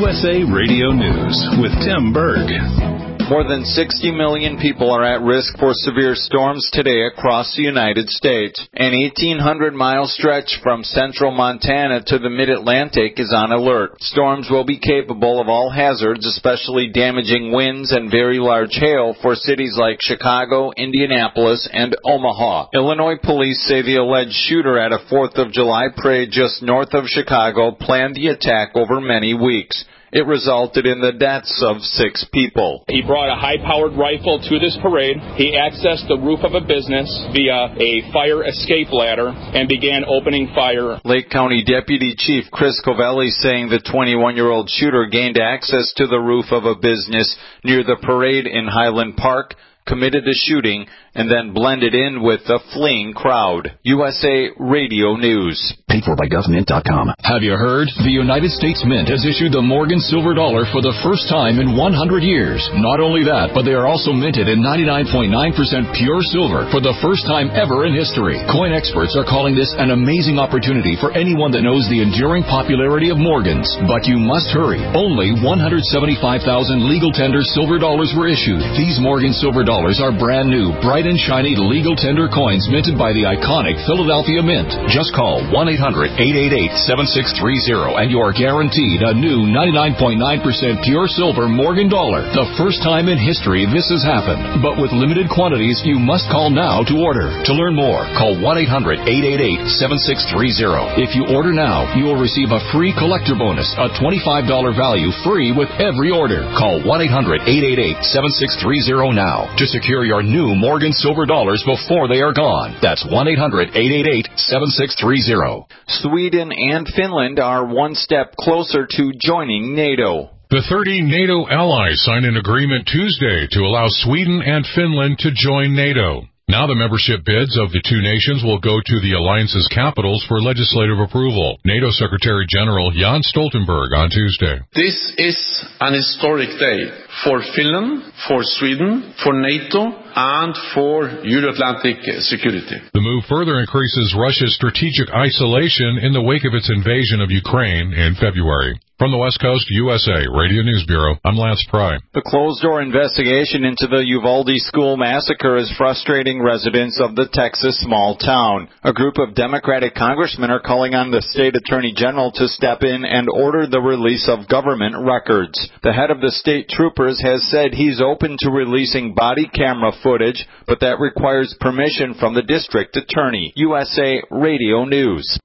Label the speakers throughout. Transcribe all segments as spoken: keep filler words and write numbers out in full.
Speaker 1: U S A Radio News with Tim Berg.
Speaker 2: More than sixty million people are at risk for severe storms today across the United States. An eighteen hundred mile stretch from central Montana to the mid-Atlantic is on alert. Storms will be capable of all hazards, especially damaging winds and very large hail for cities like Chicago, Indianapolis, and Omaha. Illinois police say the alleged shooter at a fourth of July parade just north of Chicago planned the attack over many weeks. It resulted in the deaths of six people.
Speaker 3: He brought a high-powered rifle to this parade. He accessed the roof of a business via a fire escape ladder and began opening fire.
Speaker 2: Lake County Deputy Chief Chris Covelli saying the twenty-one-year-old shooter gained access to the roof of a business near the parade in Highland Park, committed the shooting, and then blended in with the fleeing crowd. U S A Radio News.
Speaker 4: Paid for by government dot com.
Speaker 5: Have you heard? The United States Mint has issued the Morgan Silver Dollar for the first time in one hundred years. Not only that, but they are also minted in ninety-nine point nine percent pure silver for the first time ever in history. Coin experts are calling this an amazing opportunity for anyone that knows the enduring popularity of Morgans. But you must hurry. Only one hundred seventy-five thousand legal tender silver dollars were issued. These Morgan Silver Dollars are brand new, bright and shiny legal tender coins minted by the iconic Philadelphia Mint. Just call one eight hundred eight eight eight seven six three zero and you are guaranteed a new ninety-nine point nine percent pure silver Morgan dollar. The first time in history this has happened. But with limited quantities, you must call now to order. To learn more, call one eight hundred eight eight eight seven six three zero. If you order now, you will receive a free collector bonus, a twenty-five dollars value free with every order. Call one eight hundred eight eight eight seven six three zero now to secure your new Morgan Silver Dollars before they are gone. That's one eight hundred eight eight eight seven six three zero.
Speaker 2: Sweden and Finland are one step closer to joining NATO.
Speaker 6: The thirty NATO allies signed an agreement Tuesday to allow Sweden and Finland to join NATO. Now the membership bids of the two nations will go to the alliance's capitals for legislative approval. NATO Secretary General Jens Stoltenberg on Tuesday.
Speaker 7: This is an historic day for Finland, for Sweden, for NATO, and for Euro-Atlantic security.
Speaker 6: The move further increases Russia's strategic isolation in the wake of its invasion of Ukraine in February. From the West Coast, U S A Radio News Bureau, I'm Lance Pry.
Speaker 2: The closed-door investigation into the Uvalde school massacre is frustrating residents of the Texas small town. A group of Democratic congressmen are calling on the state attorney general to step in and order the release of government records. The head of the state troopers has said he's open to releasing body camera footage, but that requires permission from the district attorney. U S A Radio News.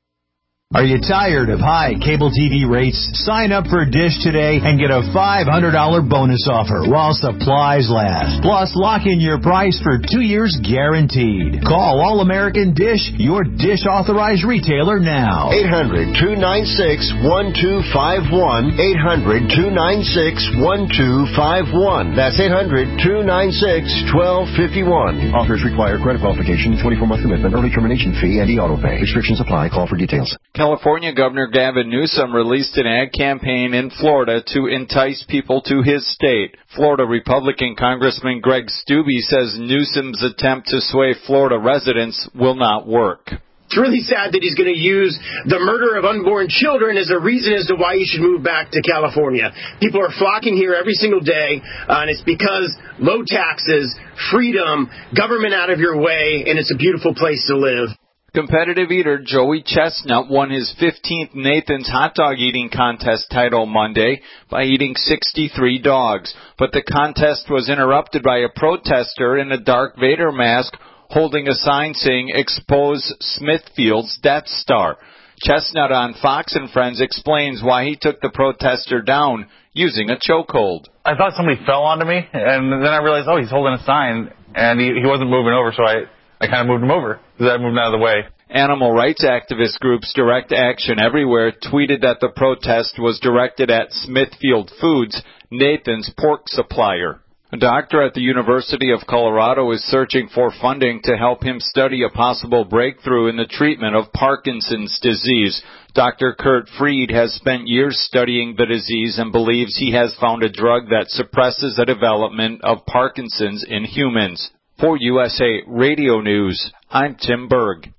Speaker 8: Are you tired of high cable T V rates? Sign up for Dish today and get a five hundred dollars bonus offer while supplies last. Plus, lock in your price for two years guaranteed. Call All-American Dish, your Dish authorized retailer now.
Speaker 9: eight hundred two nine six one two five one. eight hundred two nine six one two five one. That's eight hundred two nine six one two five one.
Speaker 10: Offers require credit qualification, twenty-four month commitment, early termination fee, and e-auto pay. Restrictions apply. Call for details.
Speaker 2: California Governor Gavin Newsom released an ad campaign in Florida to entice people to his state. Florida Republican Congressman Greg Steube says Newsom's attempt to sway Florida residents will not work.
Speaker 11: It's really sad that he's going to use the murder of unborn children as a reason as to why he should move back to California. People are flocking here every single day, uh, and it's because low taxes, freedom, government out of your way, and it's a beautiful place to live.
Speaker 2: Competitive eater Joey Chestnut won his fifteenth Nathan's Hot Dog Eating Contest title Monday by eating sixty-three dogs. But the contest was interrupted by a protester in a Darth Vader mask holding a sign saying, "Expose Smithfield's Death Star." Chestnut on Fox and Friends explains why he took the protester down using a chokehold.
Speaker 12: I thought somebody fell onto me, and then I realized, oh, he's holding a sign, and he, he wasn't moving over, so I... I kind of moved him over because I moved him out of the way.
Speaker 2: Animal rights activist groups Direct Action Everywhere tweeted that the protest was directed at Smithfield Foods, Nathan's pork supplier. A doctor at the University of Colorado is searching for funding to help him study a possible breakthrough in the treatment of Parkinson's disease. Doctor Kurt Fried has spent years studying the disease and believes he has found a drug that suppresses the development of Parkinson's in humans. For U S A Radio News, I'm Tim Berg.